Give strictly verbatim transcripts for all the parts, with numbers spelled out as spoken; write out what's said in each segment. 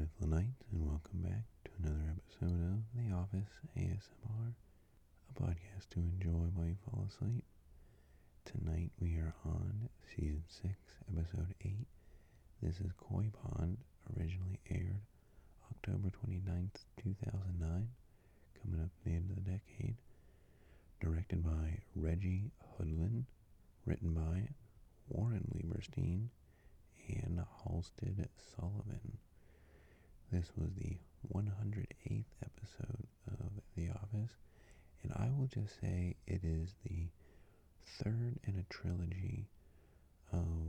beautiful night, and welcome back to another episode of The Office A S M R, a podcast to enjoy while you fall asleep. Tonight we are on Season six, Episode eight. This is Koi Pond, originally aired October twenty-ninth, two thousand nine, coming up at the end of the decade. Directed by Reggie Hudlin, written by Warren Lieberstein and Halstead Sullivan. This was the one hundred eighth episode of The Office, and I will just say it is the third in a trilogy of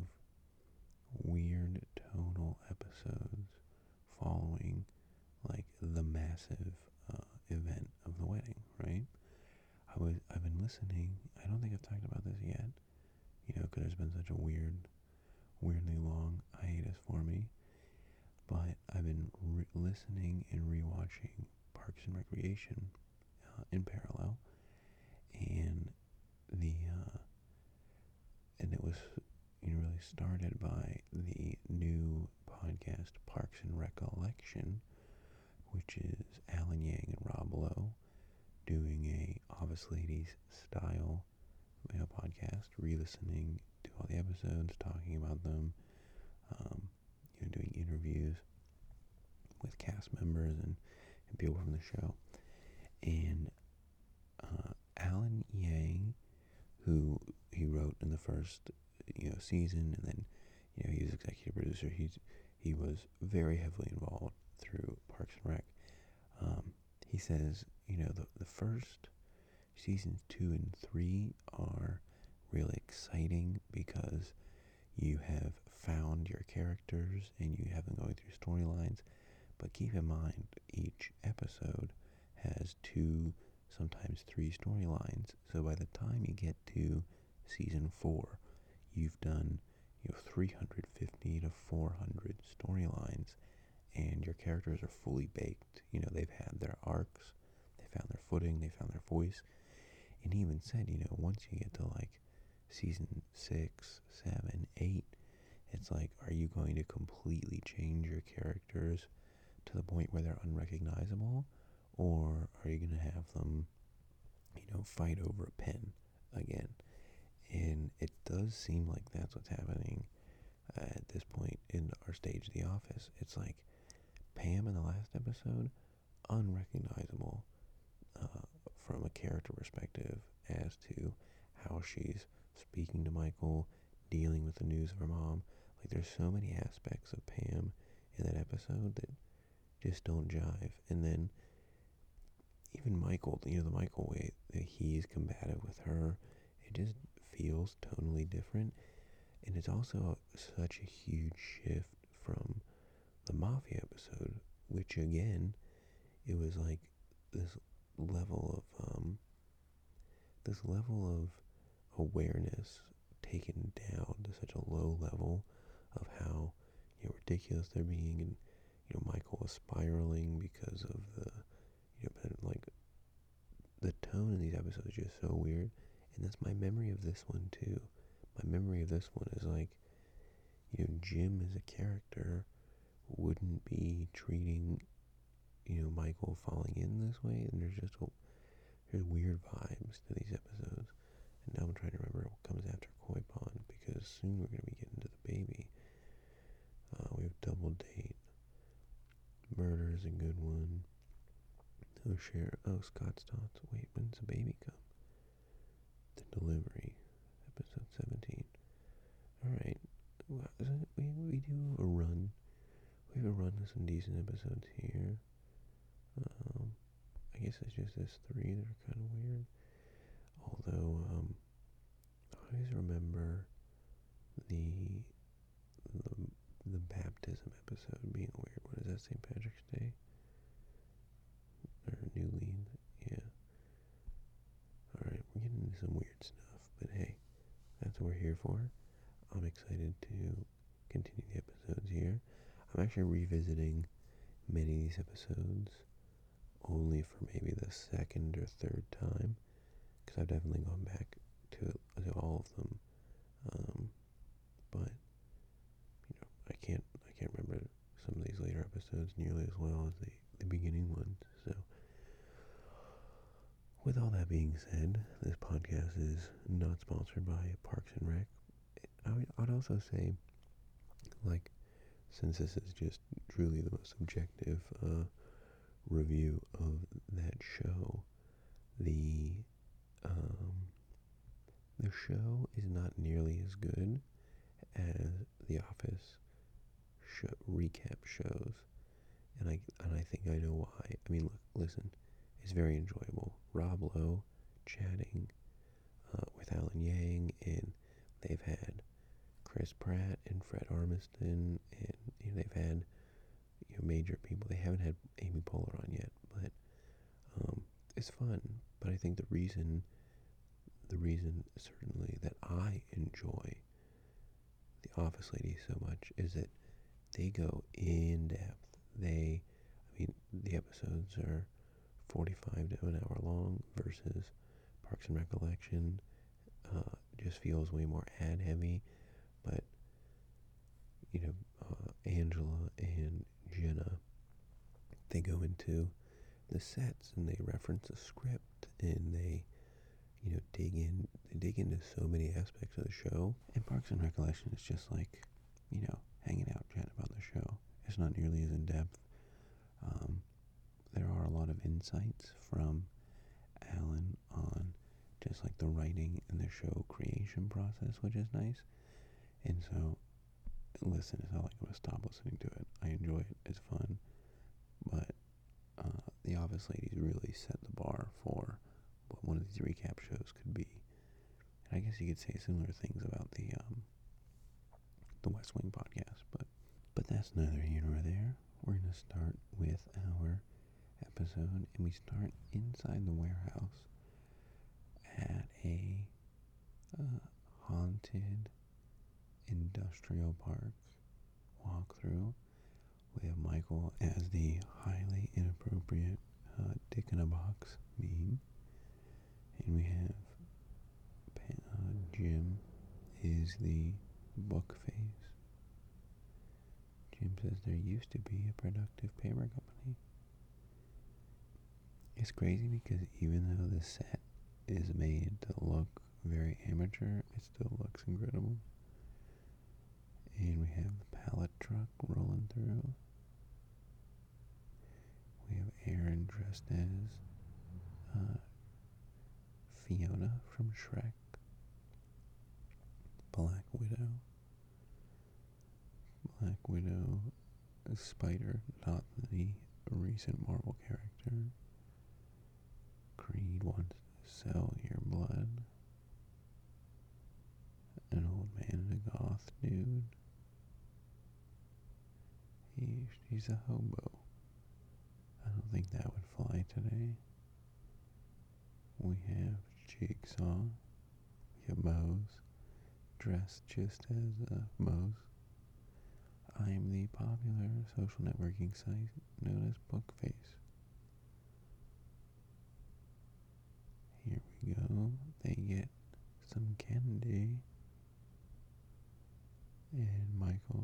weird tonal episodes following like the massive uh, event of the wedding, right? I was I've been listening. I don't think I've talked about this yet, you know, because there's been such a weird, weirdly long hiatus for me. But I've been re- listening and rewatching Parks and Recreation uh, in parallel, and the uh, and it was you know really started by the new podcast Parks and Recollection, which is Alan Yang and Rob Lowe doing a Office Ladies style you know, podcast, re-listening to all the episodes, talking about them. Um, you know, doing interviews with cast members and, and people from the show. And uh, Alan Yang, who he wrote in the first you know season, and then you know he was executive producer. He's he was very heavily involved through Parks and Rec. Um, he says you know the the first seasons two and three are really exciting because you have found your characters and you have them going through storylines, but keep in mind each episode has two, sometimes three storylines. So by the time you get to season four, you've done you know three hundred fifty to four hundred storylines, and your characters are fully baked. You know they've had their arcs, they found their footing, they found their voice. And he even said, you know, once you get to like season six, seven, eight, it's like, are you going to completely change your characters to the point where they're unrecognizable, or are you going to have them, you know, fight over a pen again? And it does seem like that's what's happening uh, at this point in our stage of The Office. It's like Pam in the last episode, unrecognizable uh, from a character perspective as to how she's speaking to Michael, dealing with the news of her mom. Like there's so many aspects of Pam in that episode that just don't jive. And then even Michael, you know, the Michael way that he's combative with her, it just feels tonally different. And it's also such a huge shift from the Mafia episode, which again, it was like this level of, um, this level of awareness taken down to such a low level of how you know ridiculous they're being, and you know Michael was spiraling because of the you know like the tone in these episodes is just so weird. And that's my memory of this one too. My memory of this one is like you know Jim as a character wouldn't be treating you know Michael falling in this way, and there's just a, there's weird vibes to these episodes. And now I'm trying to remember what comes after Koi Pond, because soon we're going to be getting to the baby. Uh, we have Double Date. Murder is a good one. Oh, share. Oh, Scott's Tots. Wait, when's the baby come? The Delivery. Episode seventeen. Alright. Well, we, we do a run. We have a run of some decent episodes here. Um, I guess it's just this three that are kind of weird. Although, um, I always remember the, the the baptism episode being weird. What is that, Saint Patrick's Day? Or New Lean? Yeah. Alright, we're getting into some weird stuff, but hey, that's what we're here for. I'm excited to continue the episodes here. I'm actually revisiting many of these episodes only for maybe the second or third time, because I've definitely gone back to, to all of them. Um, but you know, I can't I can't remember some of these later episodes episodes nearly as well as the, the beginning ones. So, with all that being said, this podcast is not sponsored by Parks and Rec. I would, I'd also say, like, since this is just truly the most objective uh, review of that show, the um, the show is not nearly as good as The Office show, recap shows, and I and I think I know why. I mean, look, listen, it's very enjoyable. Rob Lowe chatting uh, with Alan Yang, and they've had Chris Pratt and Fred Armisen, and you know, they've had you know, major people. They haven't had Amy Poehler on yet, but um, it's fun. But I think the reason, the reason certainly that I enjoy The Office Ladies so much is that they go in depth. They, I mean, the episodes are forty-five to an hour long versus Parks and Recollection. Uh, just feels way more ad heavy, but you know, uh, Angela and Jenna, they go into the sets and they reference the script and they, you know, dig in, they dig into so many aspects of the show. And Parks and Recollection is just like, you know, hanging out, chatting about the show. It's not nearly as in depth. Um, there are a lot of insights from Alan on just like the writing and the show creation process, which is nice. And so, listen, it's not like I'm going to stop listening to it. I enjoy it. It's fun. But uh, The Office Ladies really set the bar for what one of these recap shows could be. And I guess you could say similar things about the um, the West Wing podcast, but but that's neither here nor there. We're going to start with our episode, and we start inside the warehouse at a uh, haunted industrial park walkthrough. We have Michael as the highly inappropriate uh, dick in a box meme, and we have uh, Jim is the book face. Jim says there used to be a productive paper company. It's crazy because even though the set is made to look very amateur, it still looks incredible. And we have the pallet truck rolling through. We have Aaron dressed as uh, Fiona from Shrek. Black Widow. Black Widow, a spider, not the recent Marvel character. Creed wants to sell your blood. An old man and a goth dude. He, she's a hobo. I don't think that would fly today. We have Jigsaw. We have Mose, dressed just as uh, Mose. I am the popular social networking site known as Bookface. Here we go. They get some candy. And Michael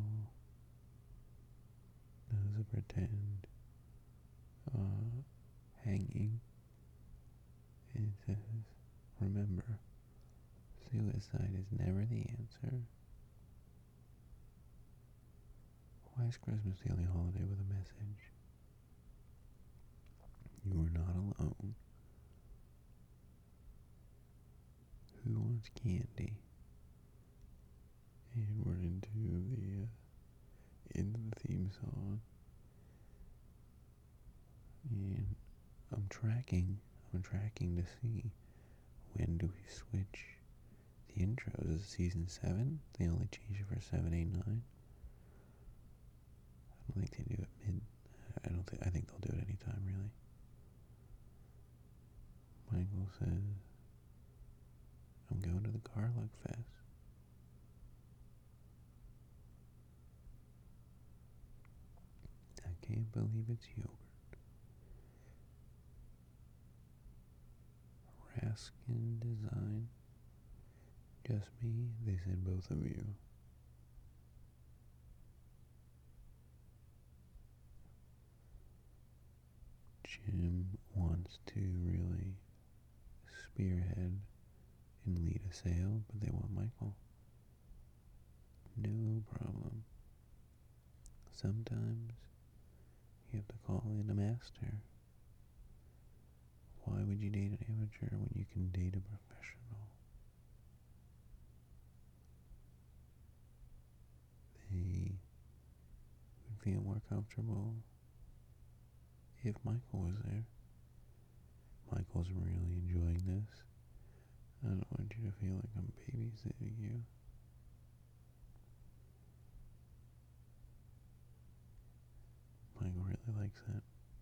does a pretend uh, hanging. And it says, remember, suicide is never the answer. Why is Christmas the only holiday with a message? You are not alone. Who wants candy? And we're into the uh, into the theme song. And I'm tracking. I'm tracking to see when do we switch the intros. Is it season seven? They only change it for seven, eight, nine. I don't think they do it mid. I don't think. I think they'll do it anytime, really. Michael says, "I'm going to the Garlic Fest." I can't believe it's yogurt. Raskin Design. Just me? They said both of you. Jim wants to really spearhead and lead a sale, but they want Michael. No problem. Sometimes you have to call in a master. Why would you date an amateur when you can date a professional? They would feel more comfortable if Michael was there. Michael's really enjoying this. I don't want you to feel like I'm babysitting you. Michael really likes that.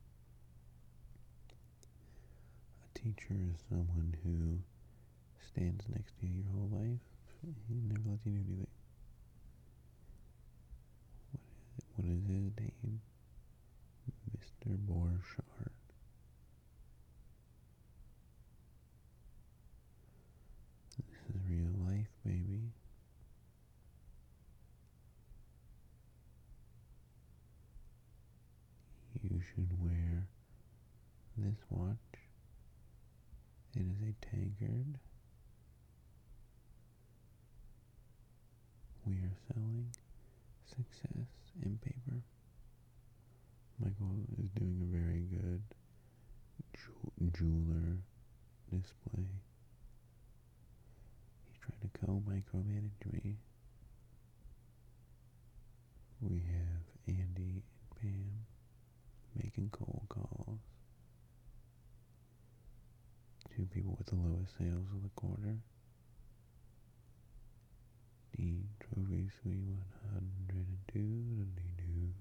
A teacher is someone who stands next to you your whole life. He never lets you do anything. What is his name? Mister Borchardt. This is real life, baby. You should wear this watch. It is a Taggart. We are selling success in paper. Michael is doing a very good jeweler display. He's trying to co-micromanage me. We have Andy and Pam making cold calls. Two people with the lowest sales of the quarter. Dean Trophy Suite one hundred two, do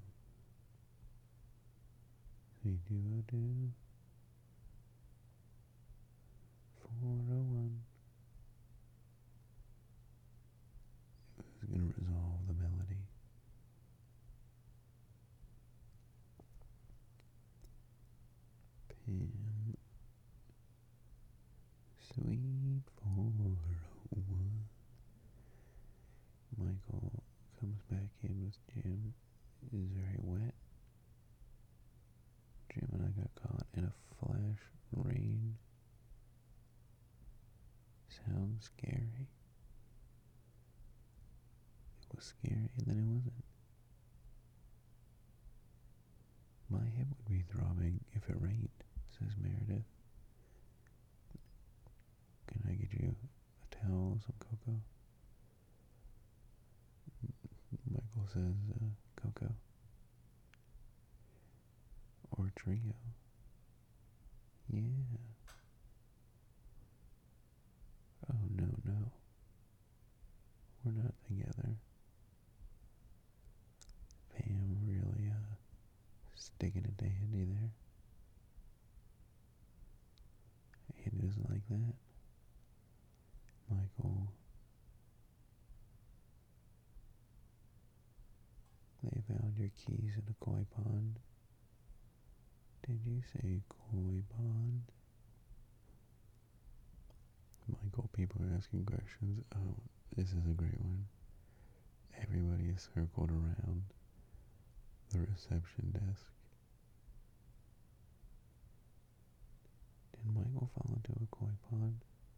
Suite two oh two, four oh one. Who's going to resolve the melody? Pam, Suite four oh one. Michael comes back in with Jim. It is very wet. Jim and I got caught in a flash rain. Sounds scary. It was scary and then it wasn't. My hip would be throbbing if it rained, says Meredith. Can I get you a towel, some cocoa? Michael says, uh, cocoa. Or trio. Yeah. Oh, no, no. We're not together. Pam really, uh, sticking it to Andy there. Andy doesn't like that. Michael, they found your keys in a koi pond. Did you say koi pond? Michael, people are asking questions. Oh, this is a great one. Everybody is circled around the reception desk. Did Michael fall into a koi pond?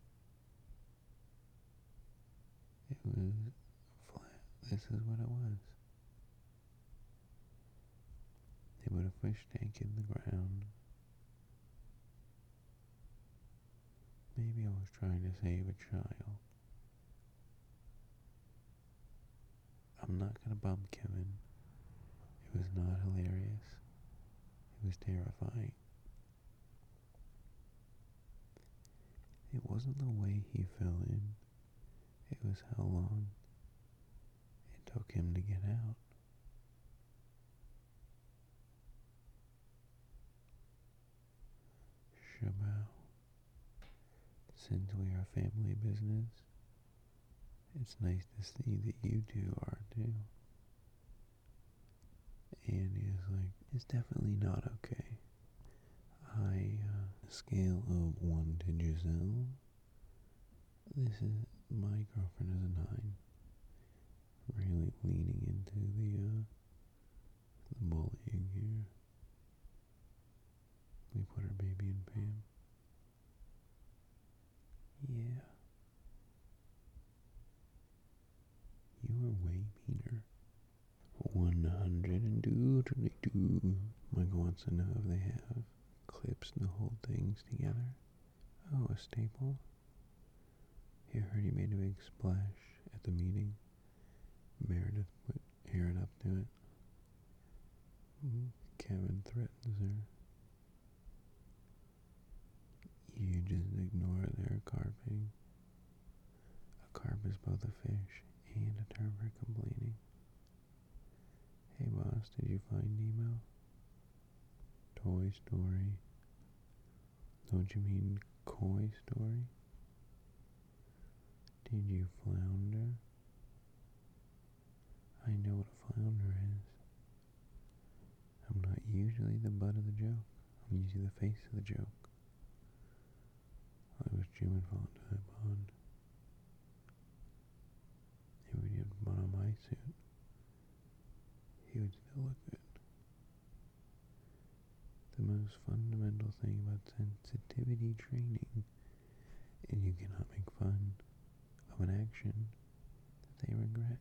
It was flat. This is what it was. They put a fish tank in the ground. Maybe I was trying to save a child. I'm not gonna bump Kevin. It was not hilarious. It was terrifying. It wasn't the way he fell in. It was how long it took him to get out. Shabao. Since we are family business, it's nice to see that you two are too. Andy is like, it's definitely not okay. I, uh, scale of one to Giselle, this is, my girlfriend is a nine. Really leaning into the, uh, the bullying here. We put our baby in Pam. Yeah. You are way meaner. one hundred two. Michael wants to know if they have clips to hold things together. Oh, a staple? He heard he made a big splash at the meeting. Meredith put Aaron up to it. Kevin threatens her. You just ignore their carping. A carp is both a fish and a term for complaining. Hey boss, did you find Nemo? Toy Story. Don't you mean Koi Story? Did you flounder? I know what a flounder is. I'm not usually the butt of the joke. I'm usually the face of the joke. I wish Jim had fallen into that pond. If we didn't put on my suit, he would still look good. The most fundamental thing about sensitivity training is you cannot make fun of an action that they regret.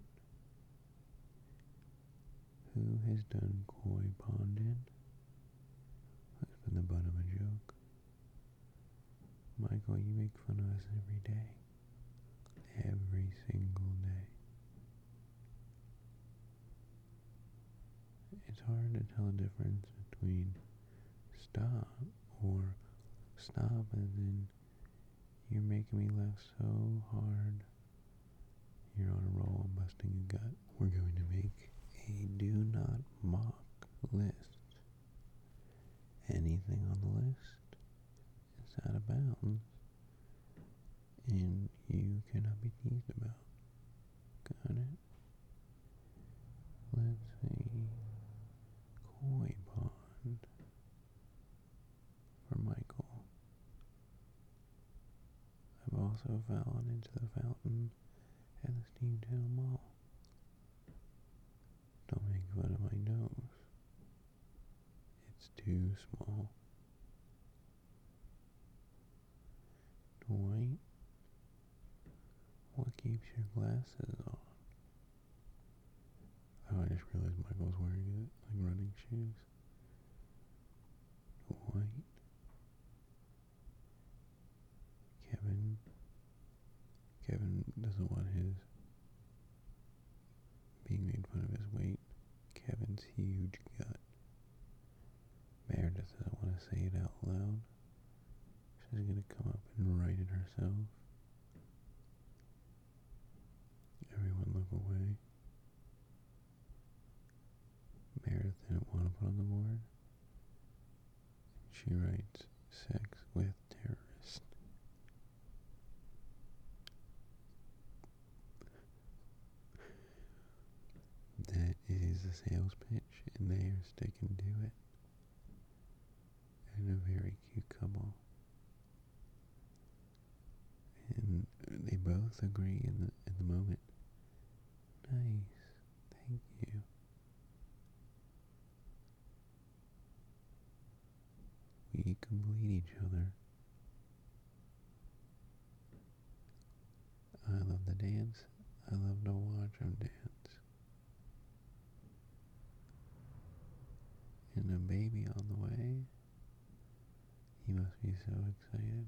Who has done koi ponding? Who's been the butt of a joke? Michael, you make fun of us every day. Every single day. It's hard to tell the difference between stop or stop as in you're making me laugh so hard. You're on a roll, I'm busting a gut. We're going to make a do not mock list. Anything on the list is out of bounds and you cannot be teased about. Got it? Let's see. Koi pond for Michael. I've also fallen into the fountain at the Steamtown Mall. Don't make fun of my nose. It's too small. Dwight, what keeps your glasses on? Oh, I just realized Michael's wearing it, like running shoes. Dwight, Kevin, Kevin doesn't want his being made fun of his weight. Kevin's huge gut. Meredith doesn't want to say it out loud. She's gonna come up and write it herself. Everyone look away. Meredith didn't want to put on the board. She writes sex with terrorist. That is a sales pitch, and they are sticking to it. And a very cute couple. And they both agree in the in the moment. Nice, thank you. We complete each other. I love the dance. I love to watch them dance. And a baby on the way. He must be so excited.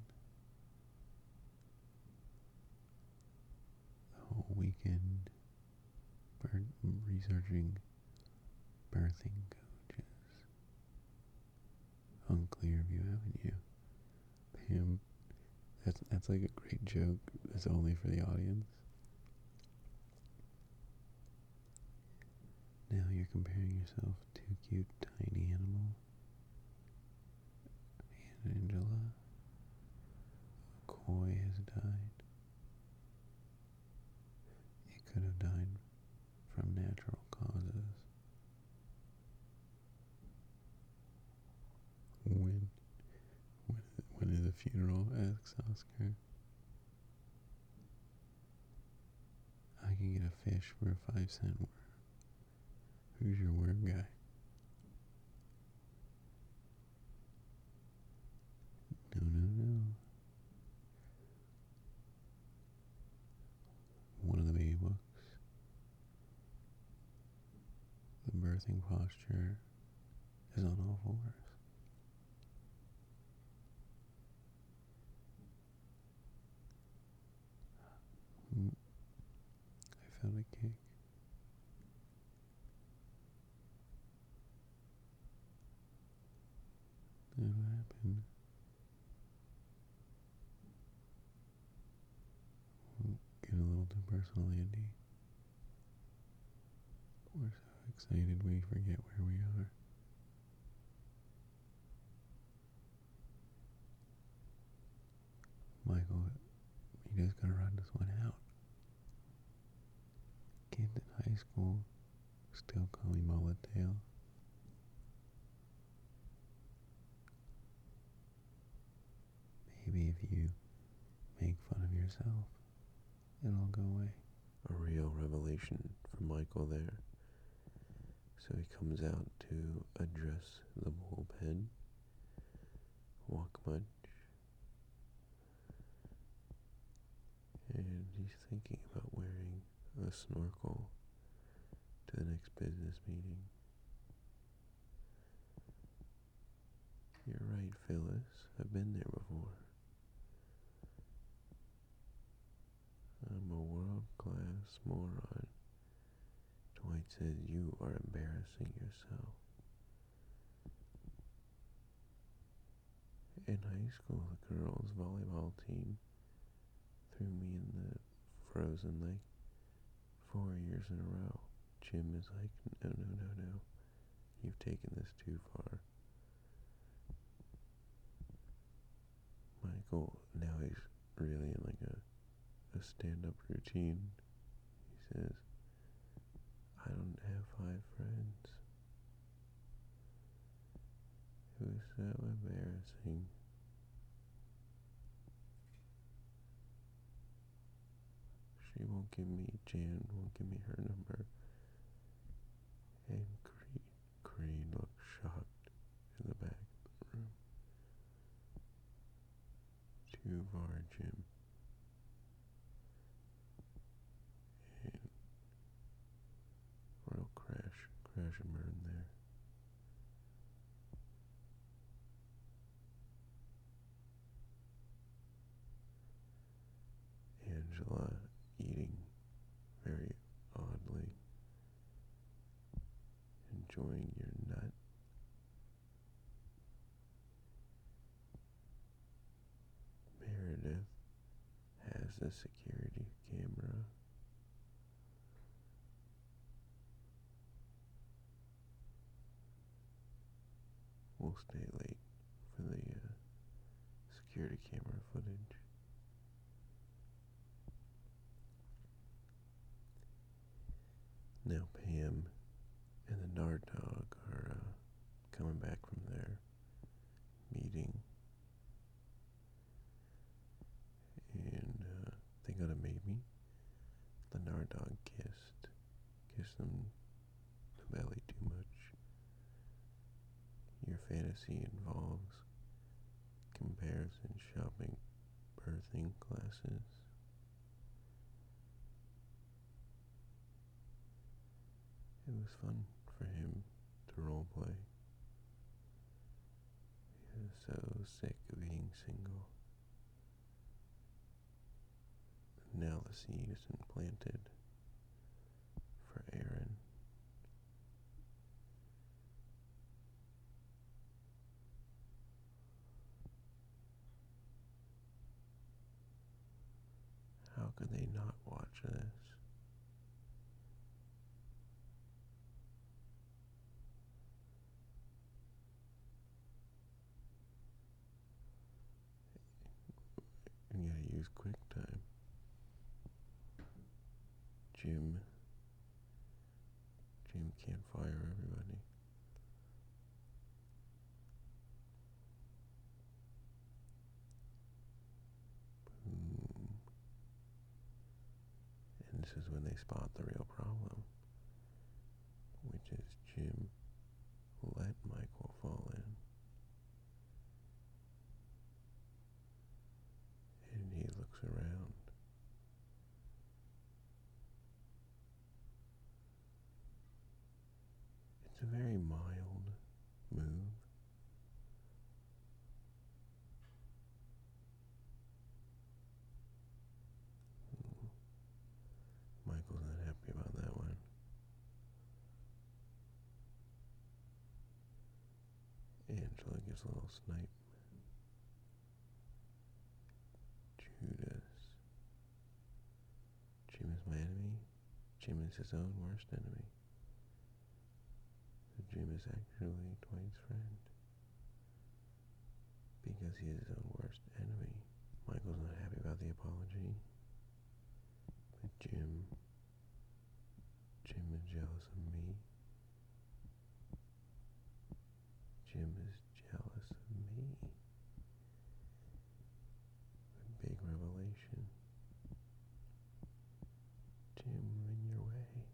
The whole weekend bird, researching birthing coaches. Unclear if you haven't you. Pam, that's, that's like a great joke that's only for the audience. Now you're comparing yourself to a cute tiny animal. And Angela, a koi has died. It could have died from natural causes. When, when, when is the funeral? Asks Oscar. I can get a fish for a five cent worm. Who's your worm guy? birthing posture is on all fours. Mm, I felt a kick. Then what happened? Get a little too personal, Andy. We're so excited we forget where we are. Michael, you just gotta run this one out. Kids in high school still call me mullet tail. Maybe if you make fun of yourself, it'll go away. A real revelation for Michael there. So he comes out to address the bullpen. Walk much. And he's thinking about wearing a snorkel to the next business meeting. You're right, Phyllis. I've been there before. I'm a world-class moron. Dwight says you are embarrassing yourself. In high school, the girls' volleyball team threw me in the frozen lake four years in a row. Jim is like, no, no, no, no. You've taken this too far. Michael, now he's really in like a, a stand-up routine. He says, I don't have five friends. It was so embarrassing. She won't give me, Jan won't give me her number. And Creed, Creed looked shocked in the back of the room. Too far, Jim. And real crash, crash and burn there. Angela eating very oddly, enjoying your nut. Meredith has a security camera. We'll stay late for the uh, security camera footage. Now Pam and the Nard Dog are uh, coming back from their meeting, and uh, they got a baby. The Nard Dog kissed, kissed them the belly too much. Your fantasy involves comparison shopping, birthing classes. It was fun for him to roleplay. He was so sick of being single. Now the seed is implanted for Aaron. How could they not watch this? You gotta use QuickTime. Jim, Jim can't fire everybody. Boom. And this is when they spot the real problem, which is Jim let Michael fall in. And he looks around. a very mild move. Michael's not happy about that one. Angela gets a little snipe. Judas. Jim is my enemy. Jim is his own worst enemy. So Jim is actually Dwight's friend. Because he is his own worst enemy. Michael's not happy about the apology. But Jim, Jim is jealous of me. Jim is jealous of me. A big revelation. Jim, in your way.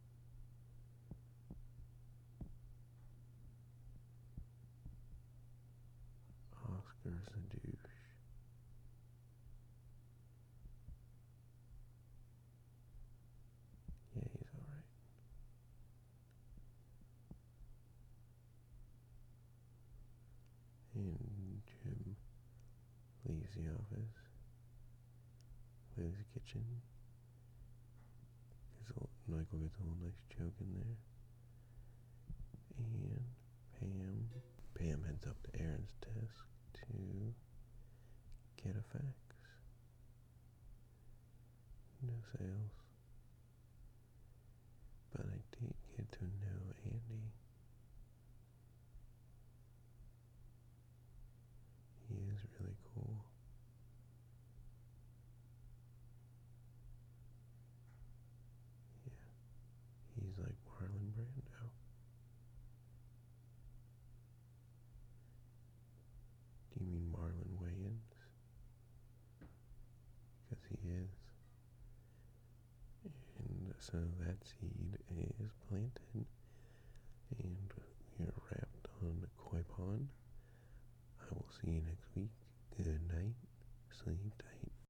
Oscar's a douche. Yeah, he's alright. And Jim leaves the office, leaves the kitchen. Michael gets a little nice joke in there. And Pam, Pam heads up to Aaron's desk to get a fax. No sales. But I did get to know Andy. He is really cool. Yeah, he's like Marlon Brando. Do you mean Marlon Wayans? Because he is. And so that seed is planted.